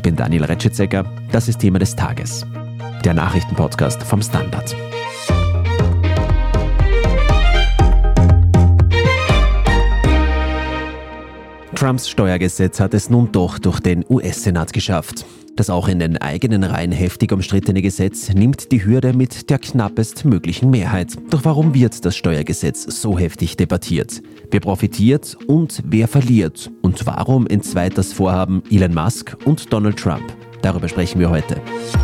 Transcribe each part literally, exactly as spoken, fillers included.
bin Daniel Retschitzecker. Das ist Thema des Tages. Der Nachrichtenpodcast vom Standard. Trumps Steuergesetz hat es nun doch durch den U S-Senat geschafft. Das auch in den eigenen Reihen heftig umstrittene Gesetz nimmt die Hürde mit der knappest möglichen Mehrheit. Doch warum wird das Steuergesetz so heftig debattiert? Wer profitiert und wer verliert? Und warum entzweit das Vorhaben Elon Musk und Donald Trump? Darüber sprechen wir heute.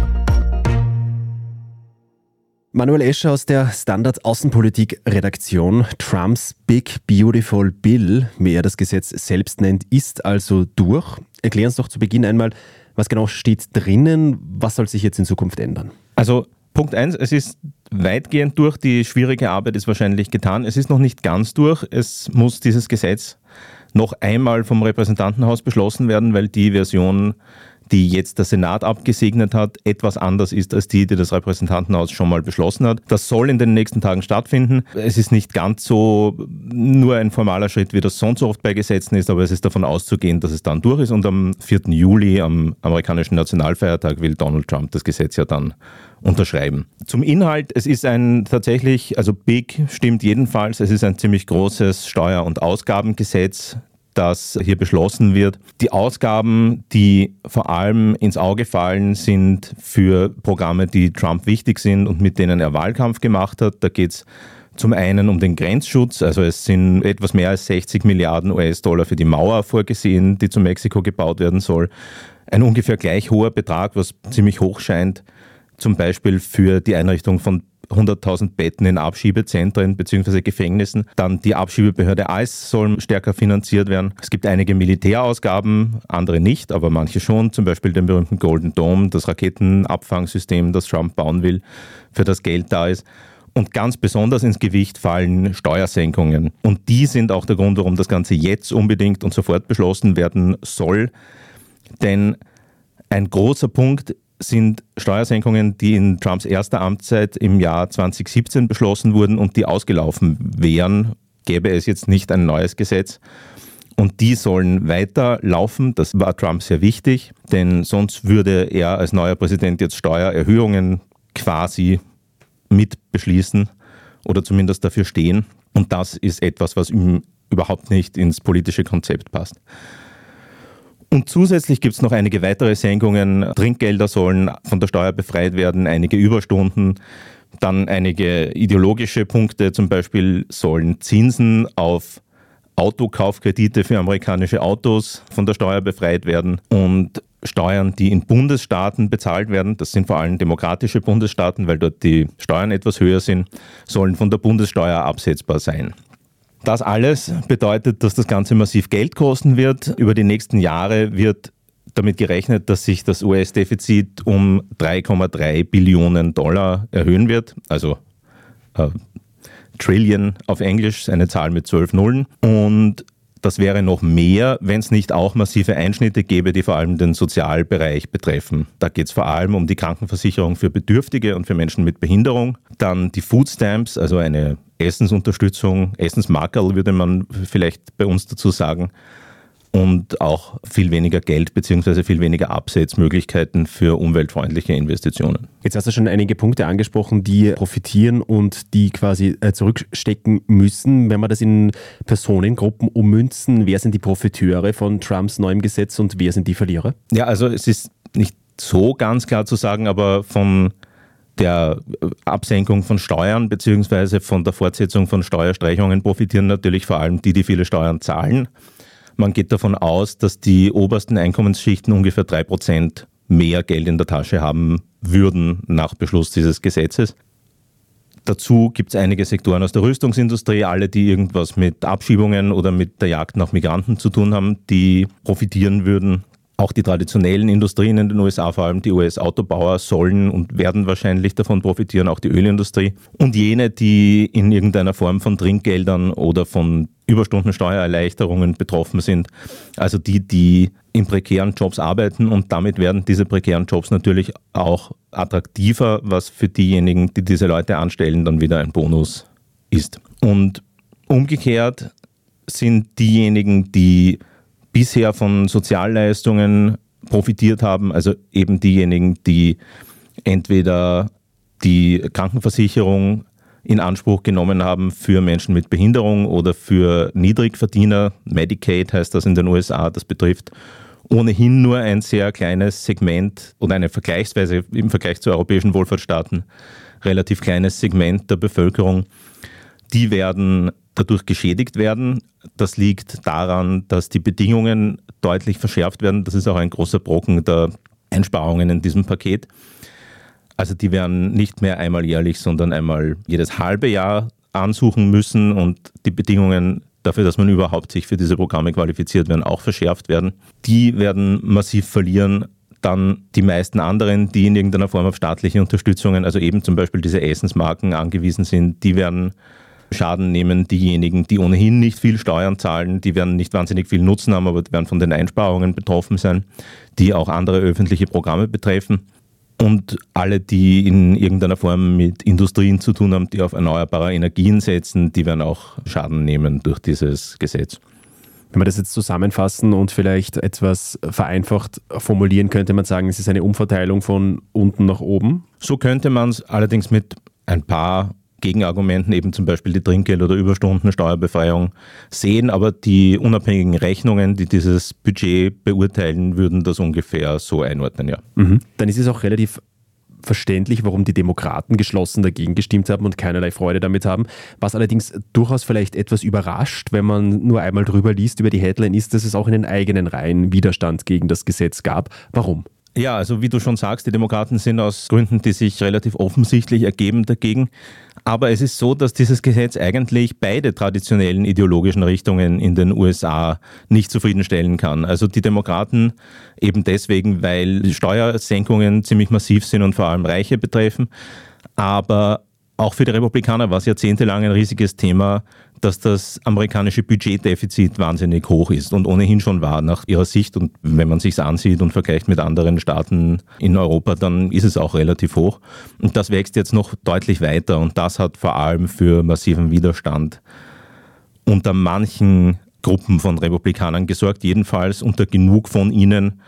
Manuel Escher aus der Standard Außenpolitik-Redaktion. Trumps Big Beautiful Bill, wie er das Gesetz selbst nennt, ist also durch. Erklär uns doch zu Beginn einmal, was genau steht drinnen, was soll sich jetzt in Zukunft ändern? Also Punkt eins, es ist weitgehend durch, die schwierige Arbeit ist wahrscheinlich getan. Es ist noch nicht ganz durch, es muss dieses Gesetz noch einmal vom Repräsentantenhaus beschlossen werden, weil die Version, die jetzt der Senat abgesegnet hat, etwas anders ist als die, die das Repräsentantenhaus schon mal beschlossen hat. Das soll in den nächsten Tagen stattfinden. Es ist nicht ganz so nur ein formaler Schritt, wie das sonst oft bei Gesetzen ist, aber es ist davon auszugehen, dass es dann durch ist. Und am vierten Juli, am amerikanischen Nationalfeiertag, will Donald Trump das Gesetz ja dann unterschreiben. Zum Inhalt, es ist ein tatsächlich, also big stimmt jedenfalls, es ist ein ziemlich großes Steuer- und Ausgabengesetz, das hier beschlossen wird. Die Ausgaben, die vor allem ins Auge fallen, sind für Programme, die Trump wichtig sind und mit denen er Wahlkampf gemacht hat. Da geht es zum einen um den Grenzschutz, also es sind etwas mehr als sechzig Milliarden U S-Dollar für die Mauer vorgesehen, die zu Mexiko gebaut werden soll. Ein ungefähr gleich hoher Betrag, was ziemlich hoch scheint, zum Beispiel für die Einrichtung von hunderttausend Betten in Abschiebezentren bzw. Gefängnissen. Dann die Abschiebebehörde I C E soll stärker finanziert werden. Es gibt einige Militärausgaben, andere nicht, aber manche schon. Zum Beispiel den berühmten Golden Dome, das Raketenabfangsystem, das Trump bauen will, für das Geld da ist. Und ganz besonders ins Gewicht fallen Steuersenkungen. Und die sind auch der Grund, warum das Ganze jetzt unbedingt und sofort beschlossen werden soll. Denn ein großer Punkt sind Steuersenkungen, die in Trumps erster Amtszeit im Jahr zwanzig siebzehn beschlossen wurden und die ausgelaufen wären, gäbe es jetzt nicht ein neues Gesetz. Und die sollen weiterlaufen. Das war Trump sehr wichtig, denn sonst würde er als neuer Präsident jetzt Steuererhöhungen quasi mit beschließen oder zumindest dafür stehen. Und das ist etwas, was ihm überhaupt nicht ins politische Konzept passt. Und zusätzlich gibt es noch einige weitere Senkungen. Trinkgelder sollen von der Steuer befreit werden, einige Überstunden, dann einige ideologische Punkte, zum Beispiel sollen Zinsen auf Autokaufkredite für amerikanische Autos von der Steuer befreit werden und Steuern, die in Bundesstaaten bezahlt werden, das sind vor allem demokratische Bundesstaaten, weil dort die Steuern etwas höher sind, sollen von der Bundessteuer absetzbar sein. Das alles bedeutet, dass das Ganze massiv Geld kosten wird. Über die nächsten Jahre wird damit gerechnet, dass sich das U S-Defizit um drei Komma drei Billionen Dollar erhöhen wird. Also äh, Trillion auf Englisch, eine Zahl mit zwölf Nullen. Und das wäre noch mehr, wenn es nicht auch massive Einschnitte gäbe, die vor allem den Sozialbereich betreffen. Da geht es vor allem um die Krankenversicherung für Bedürftige und für Menschen mit Behinderung. Dann die Food Stamps, also eine Essensunterstützung, Essensmarkerl würde man vielleicht bei uns dazu sagen. Und auch viel weniger Geld bzw. viel weniger Absetzmöglichkeiten für umweltfreundliche Investitionen. Jetzt hast du schon einige Punkte angesprochen, die profitieren und die quasi zurückstecken müssen. Wenn wir das in Personengruppen ummünzen, wer sind die Profiteure von Trumps neuem Gesetz und wer sind die Verlierer? Ja, also es ist nicht so ganz klar zu sagen, aber von der Absenkung von Steuern bzw. von der Fortsetzung von Steuerstreichungen profitieren natürlich vor allem die, die viele Steuern zahlen. Man geht davon aus, dass die obersten Einkommensschichten ungefähr drei Prozent mehr Geld in der Tasche haben würden nach Beschluss dieses Gesetzes. Dazu gibt es einige Sektoren aus der Rüstungsindustrie, alle, die irgendwas mit Abschiebungen oder mit der Jagd nach Migranten zu tun haben, die profitieren würden. Auch die traditionellen Industrien in den U S A, vor allem die U S-Autobauer, sollen und werden wahrscheinlich davon profitieren, auch die Ölindustrie. Und jene, die in irgendeiner Form von Trinkgeldern oder von Überstundensteuererleichterungen betroffen sind, also die, die in prekären Jobs arbeiten, und damit werden diese prekären Jobs natürlich auch attraktiver, was für diejenigen, die diese Leute anstellen, dann wieder ein Bonus ist. Und umgekehrt sind diejenigen, die bisher von Sozialleistungen profitiert haben, also eben diejenigen, die entweder die Krankenversicherung in Anspruch genommen haben für Menschen mit Behinderung oder für Niedrigverdiener. Medicaid heißt das in den U S A, das betrifft ohnehin nur ein sehr kleines Segment oder eine vergleichsweise im Vergleich zu europäischen Wohlfahrtsstaaten relativ kleines Segment der Bevölkerung. Die werden dadurch geschädigt werden. Das liegt daran, dass die Bedingungen deutlich verschärft werden. Das ist auch ein großer Brocken der Einsparungen in diesem Paket. Also die werden nicht mehr einmal jährlich, sondern einmal jedes halbe Jahr ansuchen müssen und die Bedingungen dafür, dass man überhaupt sich für diese Programme qualifiziert, werden auch verschärft werden. Die werden massiv verlieren. Dann die meisten anderen, die in irgendeiner Form auf staatliche Unterstützungen, also eben zum Beispiel diese Essensmarken angewiesen sind, die werden Schaden nehmen. Diejenigen, die ohnehin nicht viel Steuern zahlen, die werden nicht wahnsinnig viel Nutzen haben, aber werden von den Einsparungen betroffen sein, die auch andere öffentliche Programme betreffen. Und alle, die in irgendeiner Form mit Industrien zu tun haben, die auf erneuerbare Energien setzen, die werden auch Schaden nehmen durch dieses Gesetz. Wenn wir das jetzt zusammenfassen und vielleicht etwas vereinfacht formulieren, könnte man sagen, es ist eine Umverteilung von unten nach oben? So könnte man es allerdings mit ein paar Gegenargumenten, eben zum Beispiel die Trinkgeld- oder Überstundensteuerbefreiung, sehen, aber die unabhängigen Rechnungen, die dieses Budget beurteilen, würden das ungefähr so einordnen, ja. Mhm. Dann ist es auch relativ verständlich, warum die Demokraten geschlossen dagegen gestimmt haben und keinerlei Freude damit haben. Was allerdings durchaus vielleicht etwas überrascht, wenn man nur einmal drüber liest über die Headline, ist, dass es auch in den eigenen Reihen Widerstand gegen das Gesetz gab. Warum? Ja, also wie du schon sagst, die Demokraten sind aus Gründen, die sich relativ offensichtlich ergeben, dagegen. Aber es ist so, dass dieses Gesetz eigentlich beide traditionellen ideologischen Richtungen in den U S A nicht zufriedenstellen kann. Also die Demokraten eben deswegen, weil Steuersenkungen ziemlich massiv sind und vor allem Reiche betreffen. Aber auch für die Republikaner war es jahrzehntelang ein riesiges Thema, dass das amerikanische Budgetdefizit wahnsinnig hoch ist und ohnehin schon war nach ihrer Sicht. Und wenn man sich es ansieht und vergleicht mit anderen Staaten in Europa, dann ist es auch relativ hoch. Und das wächst jetzt noch deutlich weiter und das hat vor allem für massiven Widerstand unter manchen Gruppen von Republikanern gesorgt, jedenfalls unter genug von ihnen,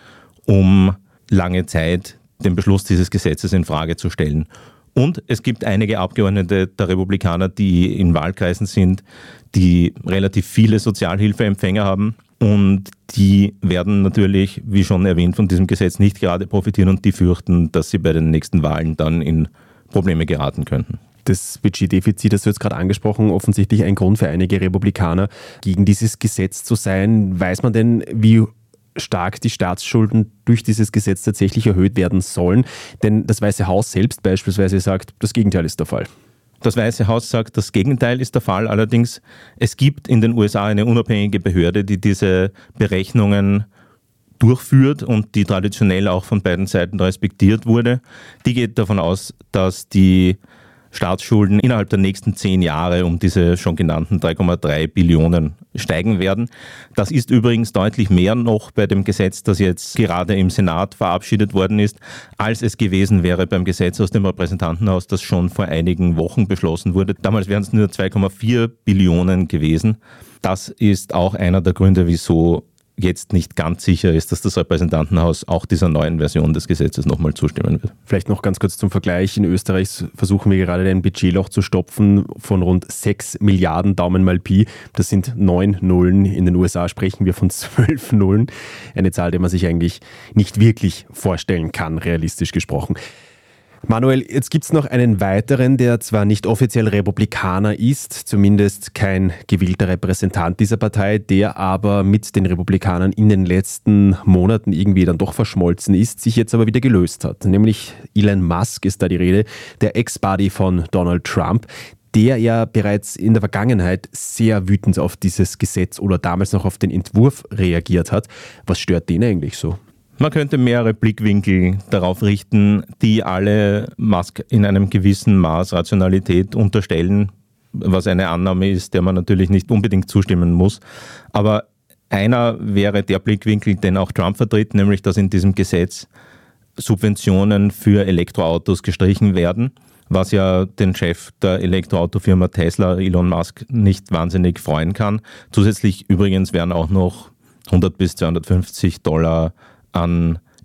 um lange Zeit den Beschluss dieses Gesetzes in Frage zu stellen. Und es gibt einige Abgeordnete der Republikaner, die in Wahlkreisen sind, die relativ viele Sozialhilfeempfänger haben. Und die werden natürlich, wie schon erwähnt, von diesem Gesetz nicht gerade profitieren und die fürchten, dass sie bei den nächsten Wahlen dann in Probleme geraten könnten. Das Budgetdefizit hast du jetzt gerade angesprochen, offensichtlich ein Grund für einige Republikaner, gegen dieses Gesetz zu sein. Weiß man denn, wie stark die Staatsschulden durch dieses Gesetz tatsächlich erhöht werden sollen? Denn das Weiße Haus selbst beispielsweise sagt, das Gegenteil ist der Fall. Das Weiße Haus sagt, das Gegenteil ist der Fall. Allerdings, es gibt in den U S A eine unabhängige Behörde, die diese Berechnungen durchführt und die traditionell auch von beiden Seiten respektiert wurde. Die geht davon aus, dass die Staatsschulden innerhalb der nächsten zehn Jahre um diese schon genannten drei Komma drei Billionen steigen werden. Das ist übrigens deutlich mehr noch bei dem Gesetz, das jetzt gerade im Senat verabschiedet worden ist, als es gewesen wäre beim Gesetz aus dem Repräsentantenhaus, das schon vor einigen Wochen beschlossen wurde. Damals wären es nur zwei Komma vier Billionen gewesen. Das ist auch einer der Gründe, wieso jetzt nicht ganz sicher ist, dass das Repräsentantenhaus auch dieser neuen Version des Gesetzes nochmal zustimmen wird. Vielleicht noch ganz kurz zum Vergleich. In Österreich versuchen wir gerade ein Budgetloch zu stopfen von rund sechs Milliarden Daumen mal Pi. Das sind neun Nullen. In den U S A sprechen wir von zwölf Nullen. Eine Zahl, die man sich eigentlich nicht wirklich vorstellen kann, realistisch gesprochen. Manuel, jetzt gibt es noch einen weiteren, der zwar nicht offiziell Republikaner ist, zumindest kein gewählter Repräsentant dieser Partei, der aber mit den Republikanern in den letzten Monaten irgendwie dann doch verschmolzen ist, sich jetzt aber wieder gelöst hat. Nämlich Elon Musk ist da die Rede, der Ex-Buddy von Donald Trump, der ja bereits in der Vergangenheit sehr wütend auf dieses Gesetz oder damals noch auf den Entwurf reagiert hat. Was stört den eigentlich so? Man könnte mehrere Blickwinkel darauf richten, die alle Musk in einem gewissen Maß Rationalität unterstellen, was eine Annahme ist, der man natürlich nicht unbedingt zustimmen muss. Aber einer wäre der Blickwinkel, den auch Trump vertritt, nämlich dass in diesem Gesetz Subventionen für Elektroautos gestrichen werden, was ja den Chef der Elektroautofirma Tesla, Elon Musk, nicht wahnsinnig freuen kann. Zusätzlich übrigens werden auch noch hundert bis zweihundertfünfzig Dollar an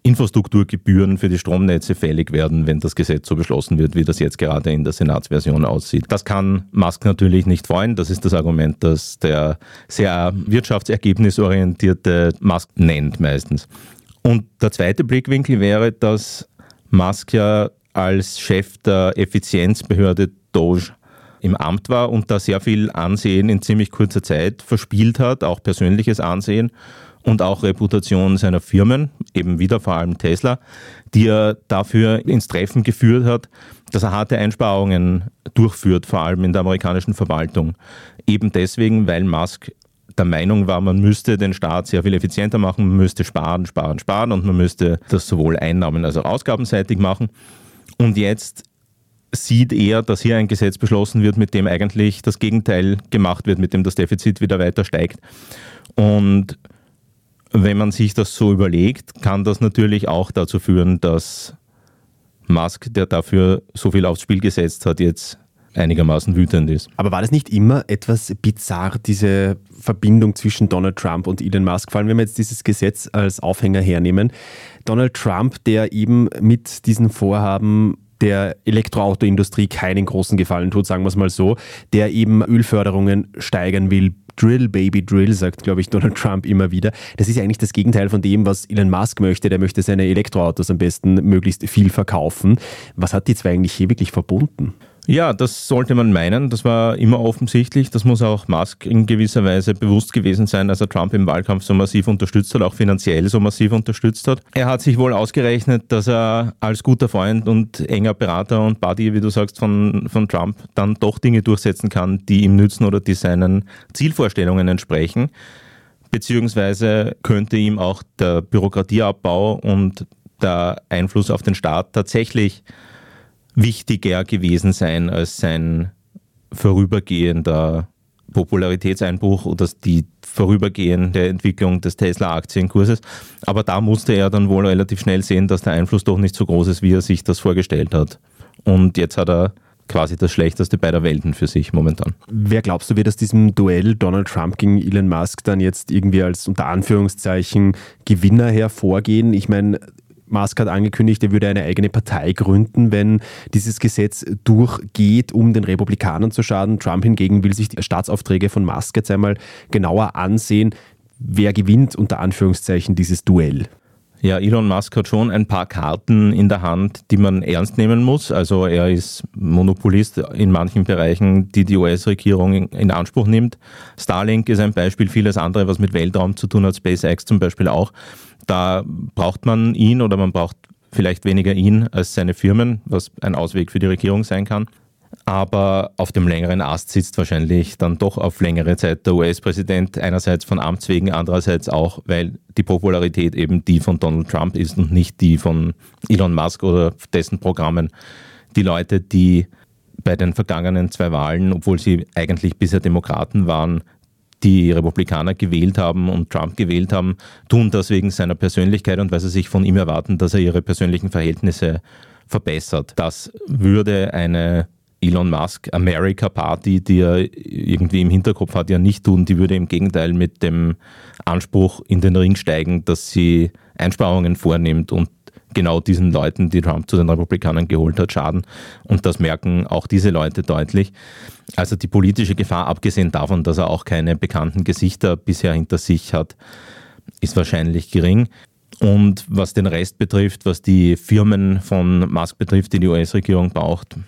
Infrastrukturgebühren für die Stromnetze fällig werden, wenn das Gesetz so beschlossen wird, wie das jetzt gerade in der Senatsversion aussieht. Das kann Musk natürlich nicht wollen. Das ist das Argument, das der sehr wirtschaftsergebnisorientierte Musk nennt meistens. Und der zweite Blickwinkel wäre, dass Musk ja als Chef der Effizienzbehörde Doge im Amt war und da sehr viel Ansehen in ziemlich kurzer Zeit verspielt hat, auch persönliches Ansehen und auch Reputation seiner Firmen, eben wieder vor allem Tesla, die er dafür ins Treffen geführt hat, dass er harte Einsparungen durchführt, vor allem in der amerikanischen Verwaltung. Eben deswegen, weil Musk der Meinung war, man müsste den Staat sehr viel effizienter machen, man müsste sparen, sparen, sparen und man müsste das sowohl einnahmen- als auch ausgabenseitig machen. Und jetzt sieht er, dass hier ein Gesetz beschlossen wird, mit dem eigentlich das Gegenteil gemacht wird, mit dem das Defizit wieder weiter steigt. Und wenn man sich das so überlegt, kann das natürlich auch dazu führen, dass Musk, der dafür so viel aufs Spiel gesetzt hat, jetzt einigermaßen wütend ist. Aber war das nicht immer etwas bizarr, diese Verbindung zwischen Donald Trump und Elon Musk? Vor allem, wenn wir jetzt dieses Gesetz als Aufhänger hernehmen. Donald Trump, der eben mit diesen Vorhaben der Elektroautoindustrie keinen großen Gefallen tut, sagen wir es mal so, der eben Ölförderungen steigern will. Drill, Baby, Drill, sagt, glaube ich, Donald Trump immer wieder. Das ist ja eigentlich das Gegenteil von dem, was Elon Musk möchte. Der möchte seine Elektroautos am besten möglichst viel verkaufen. Was hat die zwei eigentlich hier wirklich verbunden? Ja, das sollte man meinen. Das war immer offensichtlich. Das muss auch Musk in gewisser Weise bewusst gewesen sein, als er Trump im Wahlkampf so massiv unterstützt hat, auch finanziell so massiv unterstützt hat. Er hat sich wohl ausgerechnet, dass er als guter Freund und enger Berater und Buddy, wie du sagst, von, von Trump dann doch Dinge durchsetzen kann, die ihm nützen oder die seinen Zielvorstellungen entsprechen. Beziehungsweise könnte ihm auch der Bürokratieabbau und der Einfluss auf den Staat tatsächlich wichtiger gewesen sein als sein vorübergehender Popularitätseinbruch oder die vorübergehende Entwicklung des Tesla-Aktienkurses. Aber da musste er dann wohl relativ schnell sehen, dass der Einfluss doch nicht so groß ist, wie er sich das vorgestellt hat. Und jetzt hat er quasi das Schlechteste beider Welten für sich momentan. Wer glaubst du, wird aus diesem Duell Donald Trump gegen Elon Musk dann jetzt irgendwie als unter Anführungszeichen Gewinner hervorgehen? Ich meine, Musk hat angekündigt, er würde eine eigene Partei gründen, wenn dieses Gesetz durchgeht, um den Republikanern zu schaden. Trump hingegen will sich die Staatsaufträge von Musk jetzt einmal genauer ansehen. Wer gewinnt unter Anführungszeichen dieses Duell? Ja, Elon Musk hat schon ein paar Karten in der Hand, die man ernst nehmen muss. Also er ist Monopolist in manchen Bereichen, die die U S-Regierung in Anspruch nimmt. Starlink ist ein Beispiel, vieles andere, was mit Weltraum zu tun hat, SpaceX zum Beispiel auch. Da braucht man ihn oder man braucht vielleicht weniger ihn als seine Firmen, was ein Ausweg für die Regierung sein kann. Aber auf dem längeren Ast sitzt wahrscheinlich dann doch auf längere Zeit der U S-Präsident, einerseits von Amts wegen, andererseits auch, weil die Popularität eben die von Donald Trump ist und nicht die von Elon Musk oder dessen Programmen. Die Leute, die bei den vergangenen zwei Wahlen, obwohl sie eigentlich bisher Demokraten waren, die Republikaner gewählt haben und Trump gewählt haben, tun das wegen seiner Persönlichkeit und weil sie sich von ihm erwarten, dass er ihre persönlichen Verhältnisse verbessert. Das würde eine Elon Musk America Party, die er irgendwie im Hinterkopf hat, ja nicht tun. Die würde im Gegenteil mit dem Anspruch in den Ring steigen, dass sie Einsparungen vornimmt und genau diesen Leuten, die Trump zu den Republikanern geholt hat, schaden. Und das merken auch diese Leute deutlich. Also die politische Gefahr, abgesehen davon, dass er auch keine bekannten Gesichter bisher hinter sich hat, ist wahrscheinlich gering. Und was den Rest betrifft, was die Firmen von Musk betrifft, die die U S-Regierung braucht,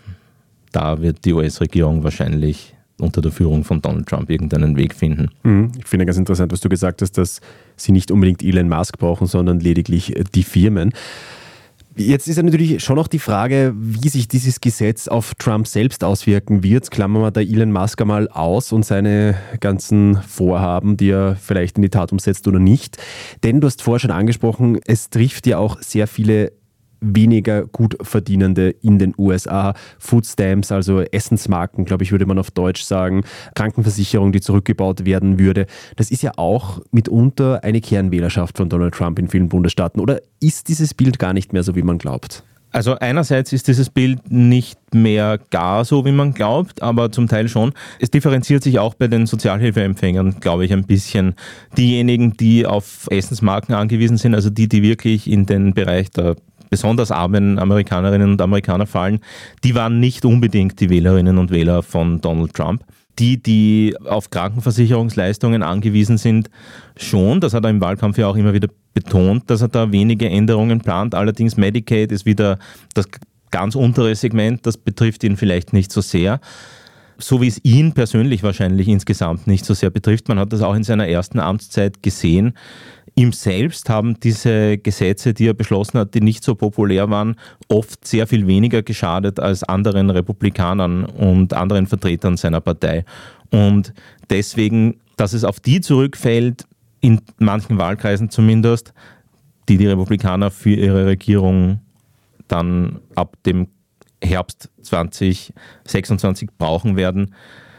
da wird die U S-Regierung wahrscheinlich unter der Führung von Donald Trump irgendeinen Weg finden. Ich finde ganz interessant, was du gesagt hast, dass sie nicht unbedingt Elon Musk brauchen, sondern lediglich die Firmen. Jetzt ist ja natürlich schon noch die Frage, wie sich dieses Gesetz auf Trump selbst auswirken wird. Klammern wir da Elon Musk einmal aus und seine ganzen Vorhaben, die er vielleicht in die Tat umsetzt oder nicht. Denn du hast vorher schon angesprochen, es trifft ja auch sehr viele weniger gut verdienende in den U S A. Food Stamps, also Essensmarken, glaube ich, würde man auf Deutsch sagen. Krankenversicherung, die zurückgebaut werden würde. Das ist ja auch mitunter eine Kernwählerschaft von Donald Trump in vielen Bundesstaaten. Oder ist dieses Bild gar nicht mehr so, wie man glaubt? Also einerseits ist dieses Bild nicht mehr gar so, wie man glaubt, aber zum Teil schon. Es differenziert sich auch bei den Sozialhilfeempfängern, glaube ich, ein bisschen. Diejenigen, die auf Essensmarken angewiesen sind, also die, die wirklich in den Bereich der besonders armen Amerikanerinnen und Amerikaner fallen, die waren nicht unbedingt die Wählerinnen und Wähler von Donald Trump. Die, die auf Krankenversicherungsleistungen angewiesen sind, schon. Das hat er im Wahlkampf ja auch immer wieder betont, dass er da wenige Änderungen plant. Allerdings Medicaid ist wieder das ganz untere Segment, das betrifft ihn vielleicht nicht so sehr. So wie es ihn persönlich wahrscheinlich insgesamt nicht so sehr betrifft. Man hat das auch in seiner ersten Amtszeit gesehen. Ihm selbst haben diese Gesetze, die er beschlossen hat, die nicht so populär waren, oft sehr viel weniger geschadet als anderen Republikanern und anderen Vertretern seiner Partei. Und deswegen, dass es auf die zurückfällt, in manchen Wahlkreisen zumindest, die die Republikaner für ihre Regierung dann ab dem Herbst zwanzig sechsundzwanzig brauchen werden,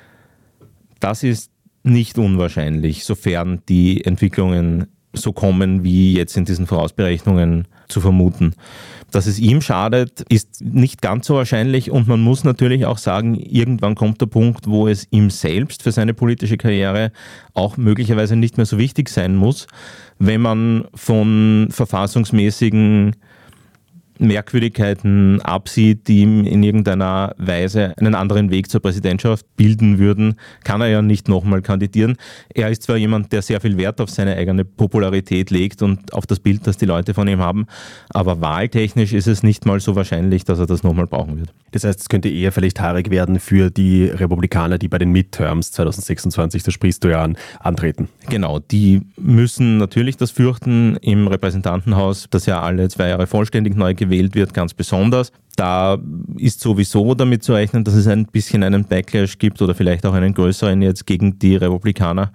das ist nicht unwahrscheinlich, sofern die Entwicklungen so kommen, wie jetzt in diesen Vorausberechnungen zu vermuten. Dass es ihm schadet, ist nicht ganz so wahrscheinlich und man muss natürlich auch sagen, irgendwann kommt der Punkt, wo es ihm selbst für seine politische Karriere auch möglicherweise nicht mehr so wichtig sein muss, wenn man von verfassungsmäßigen Merkwürdigkeiten absieht, die ihm in irgendeiner Weise einen anderen Weg zur Präsidentschaft bilden würden, kann er ja nicht nochmal kandidieren. Er ist zwar jemand, der sehr viel Wert auf seine eigene Popularität legt und auf das Bild, das die Leute von ihm haben, aber wahltechnisch ist es nicht mal so wahrscheinlich, dass er das nochmal brauchen wird. Das heißt, es könnte eher vielleicht haarig werden für die Republikaner, die bei den Midterms zwanzig sechsundzwanzig, das sprichst du ja an, antreten. Genau, die müssen natürlich das fürchten im Repräsentantenhaus, das ja alle zwei Jahre vollständig neu gewählt gewählt wird, ganz besonders. Da ist sowieso damit zu rechnen, dass es ein bisschen einen Backlash gibt oder vielleicht auch einen größeren jetzt gegen die Republikaner.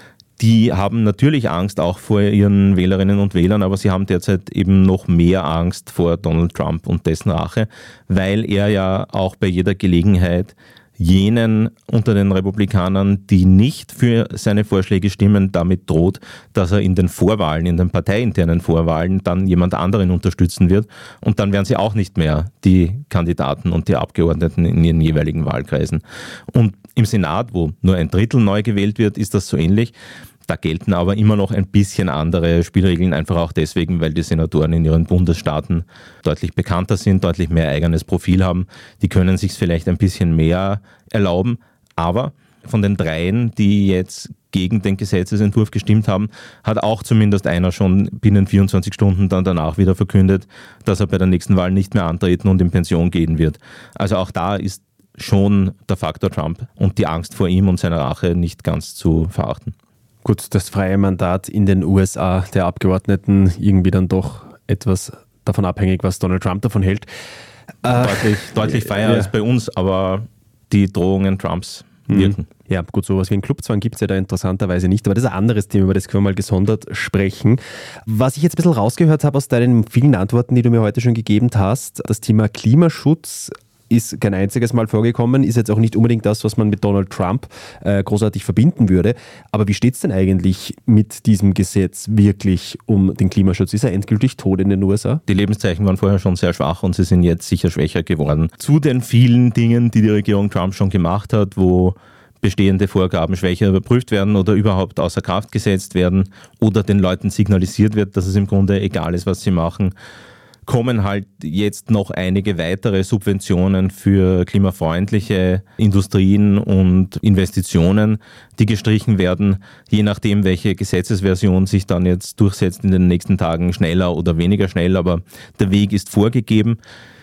Die haben natürlich Angst auch vor ihren Wählerinnen und Wählern, aber sie haben derzeit eben noch mehr Angst vor Donald Trump und dessen Rache, weil er ja auch bei jeder Gelegenheit jenen unter den Republikanern, die nicht für seine Vorschläge stimmen, damit droht, dass er in den Vorwahlen, in den parteiinternen Vorwahlen dann jemand anderen unterstützen wird und dann werden sie auch nicht mehr die Kandidaten und die Abgeordneten in ihren jeweiligen Wahlkreisen. Und im Senat, wo nur ein Drittel neu gewählt wird, ist das so ähnlich. Da gelten aber immer noch ein bisschen andere Spielregeln, einfach auch deswegen, weil die Senatoren in ihren Bundesstaaten deutlich bekannter sind, deutlich mehr eigenes Profil haben. Die können sich vielleicht ein bisschen mehr erlauben. Aber von den dreien, die jetzt gegen den Gesetzesentwurf gestimmt haben, hat auch zumindest einer schon binnen vierundzwanzig Stunden dann danach wieder verkündet, dass er bei der nächsten Wahl nicht mehr antreten und in Pension gehen wird. Also auch da ist schon der Faktor Trump und die Angst vor ihm und seiner Rache nicht ganz zu verachten. Gut, das freie Mandat in den U S A der Abgeordneten irgendwie dann doch etwas davon abhängig, was Donald Trump davon hält. Äh, deutlich, deutlich freier ja. als bei uns, aber die Drohungen Trumps wirken. Ja, gut, sowas wie einen Clubzwang gibt es ja da interessanterweise nicht, aber das ist ein anderes Thema, über das können wir mal gesondert sprechen. Was ich jetzt ein bisschen rausgehört habe aus deinen vielen Antworten, die du mir heute schon gegeben hast, das Thema Klimaschutz ist kein einziges Mal vorgekommen, ist jetzt auch nicht unbedingt das, was man mit Donald Trump äh, großartig verbinden würde. Aber wie steht es denn eigentlich mit diesem Gesetz wirklich um den Klimaschutz? Ist er endgültig tot in den U S A? Die Lebenszeichen waren vorher schon sehr schwach und sie sind jetzt sicher schwächer geworden. Zu den vielen Dingen, die die Regierung Trump schon gemacht hat, wo bestehende Vorgaben schwächer überprüft werden oder überhaupt außer Kraft gesetzt werden oder den Leuten signalisiert wird, dass es im Grunde egal ist, was sie machen, kommen halt jetzt noch einige weitere Subventionen für klimafreundliche Industrien und Investitionen, die gestrichen werden, je nachdem, welche Gesetzesversion sich dann jetzt durchsetzt in den nächsten Tagen, schneller oder weniger schnell, aber der Weg ist vorgegeben.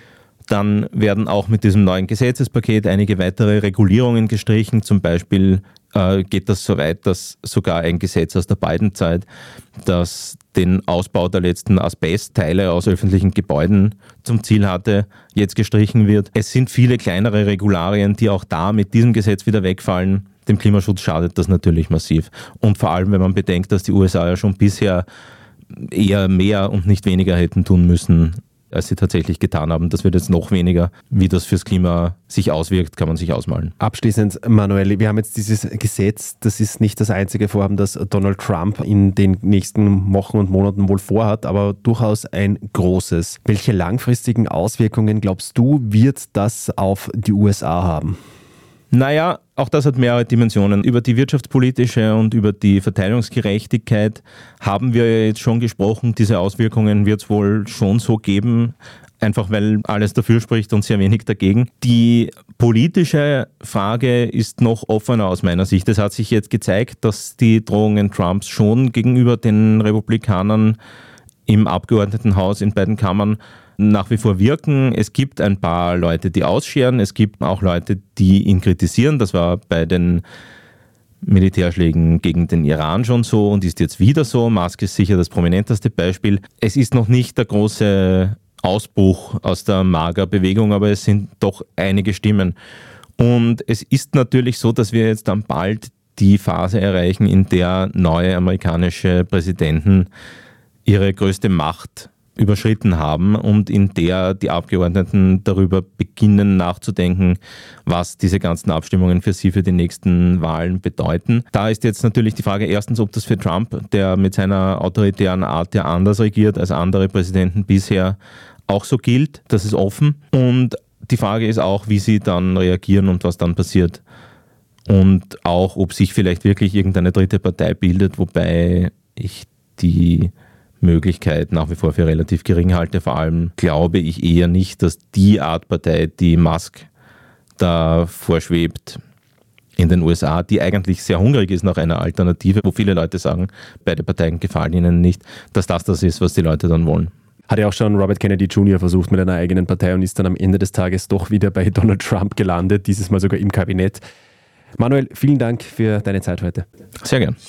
Dann werden auch mit diesem neuen Gesetzespaket einige weitere Regulierungen gestrichen. Zum Beispiel äh, geht das so weit, dass sogar ein Gesetz aus der Biden-Zeit, das den Ausbau der letzten Asbestteile aus öffentlichen Gebäuden zum Ziel hatte, jetzt gestrichen wird. Es sind viele kleinere Regularien, die auch da mit diesem Gesetz wieder wegfallen. Dem Klimaschutz schadet das natürlich massiv. Und vor allem, wenn man bedenkt, dass die U S A ja schon bisher eher mehr und nicht weniger hätten tun müssen, als sie tatsächlich getan haben. Das wird jetzt noch weniger. Wie das fürs Klima sich auswirkt, kann man sich ausmalen. Abschließend, Manuel, wir haben jetzt dieses Gesetz, das ist nicht das einzige Vorhaben, das Donald Trump in den nächsten Wochen und Monaten wohl vorhat, aber durchaus ein großes. Welche langfristigen Auswirkungen, glaubst du, wird das auf die U S A haben? Naja, auch das hat mehrere Dimensionen. Über die wirtschaftspolitische und über die Verteilungsgerechtigkeit haben wir jetzt schon gesprochen. Diese Auswirkungen wird es wohl schon so geben, einfach weil alles dafür spricht und sehr wenig dagegen. Die politische Frage ist noch offener aus meiner Sicht. Es hat sich jetzt gezeigt, dass die Drohungen Trumps schon gegenüber den Republikanern im Abgeordnetenhaus in beiden Kammern nach wie vor wirken. Es gibt ein paar Leute, die ausscheren. Es gibt auch Leute, die ihn kritisieren. Das war bei den Militärschlägen gegen den Iran schon so und ist jetzt wieder so. Musk ist sicher das prominenteste Beispiel. Es ist noch nicht der große Ausbruch aus der MAGA-Bewegung, aber es sind doch einige Stimmen. Und es ist natürlich so, dass wir jetzt dann bald die Phase erreichen, in der neue amerikanische Präsidenten ihre größte Macht überschritten haben und in der die Abgeordneten darüber beginnen nachzudenken, was diese ganzen Abstimmungen für sie für die nächsten Wahlen bedeuten. Da ist jetzt natürlich die Frage erstens, ob das für Trump, der mit seiner autoritären Art ja anders regiert als andere Präsidenten bisher, auch so gilt. Das ist offen. Und die Frage ist auch, wie sie dann reagieren und was dann passiert. Und auch, ob sich vielleicht wirklich irgendeine dritte Partei bildet, wobei ich die Möglichkeit nach wie vor für relativ gering halte. Vor allem glaube ich eher nicht, dass die Art Partei, die Musk da vorschwebt in den U S A, die eigentlich sehr hungrig ist nach einer Alternative, wo viele Leute sagen, beide Parteien gefallen ihnen nicht, dass das das ist, was die Leute dann wollen. Hat ja auch schon Robert Kennedy Junior versucht mit einer eigenen Partei und ist dann am Ende des Tages doch wieder bei Donald Trump gelandet, dieses Mal sogar im Kabinett. Manuel, vielen Dank für deine Zeit heute. Sehr gern.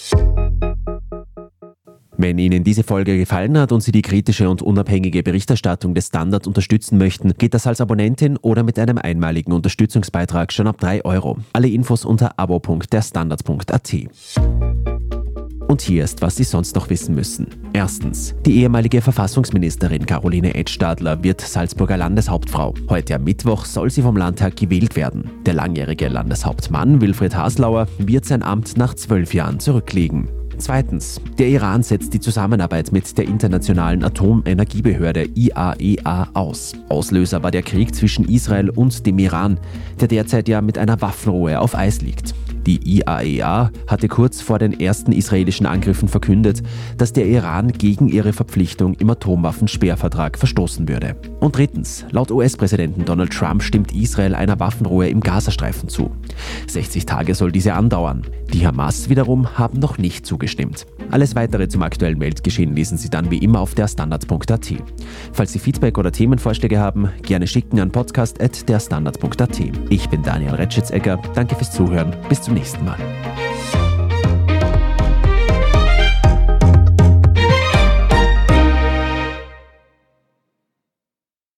Wenn Ihnen diese Folge gefallen hat und Sie die kritische und unabhängige Berichterstattung des Standard unterstützen möchten, geht das als Abonnentin oder mit einem einmaligen Unterstützungsbeitrag schon ab drei Euro. Alle Infos unter abo punkt der standard punkt a t. Und hier ist, was Sie sonst noch wissen müssen. Erstens. Die ehemalige Verfassungsministerin Caroline Edstadler wird Salzburger Landeshauptfrau. Heute am Mittwoch soll sie vom Landtag gewählt werden. Der langjährige Landeshauptmann Wilfried Haslauer wird sein Amt nach zwölf Jahren zurücklegen. Zweitens. Der Iran setzt die Zusammenarbeit mit der Internationalen Atomenergiebehörde I A E A aus. Auslöser war der Krieg zwischen Israel und dem Iran, der derzeit ja mit einer Waffenruhe auf Eis liegt. Die I A E A hatte kurz vor den ersten israelischen Angriffen verkündet, dass der Iran gegen ihre Verpflichtung im Atomwaffensperrvertrag verstoßen würde. Und drittens, laut U S-Präsidenten Donald Trump stimmt Israel einer Waffenruhe im Gazastreifen zu. sechzig Tage soll diese andauern. Die Hamas wiederum haben noch nicht zugestimmt. Alles weitere zum aktuellen Weltgeschehen lesen Sie dann wie immer auf der standard punkt a t. Falls Sie Feedback oder Themenvorschläge haben, gerne schicken an podcast at der standard punkt a t. Ich bin Daniel Retschitz-Egger. Danke fürs Zuhören. Bis zum nächsten Mal.